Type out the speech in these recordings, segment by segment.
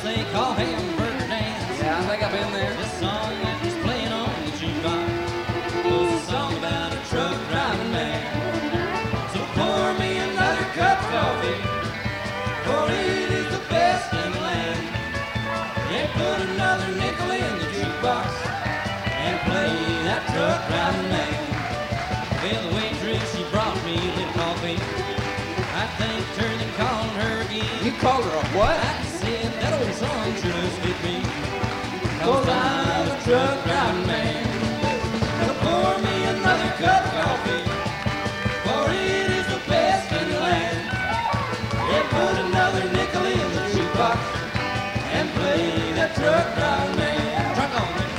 they call Hamburger Dance. Yeah, I think I've been there. This song that was playing on the jukebox was a song about a truck driving man. So pour me another cup of coffee, for it is the best in the land. Yeah, put another nickel in the jukebox and play that truck driving man. Well, the waitress, she brought me a little coffee. I thanked her, then called her again. You called her a what? I said that old song sure does fit me, 'cause I'm a truck driving man. Now pour me another cup of coffee, for it is the best in the land. Yeah, put another nickel in the jukebox and play that truck driving man. Truck on me.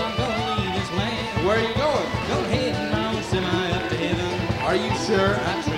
Where are you going? Go ahead and round semi up to heaven. Are you sure? I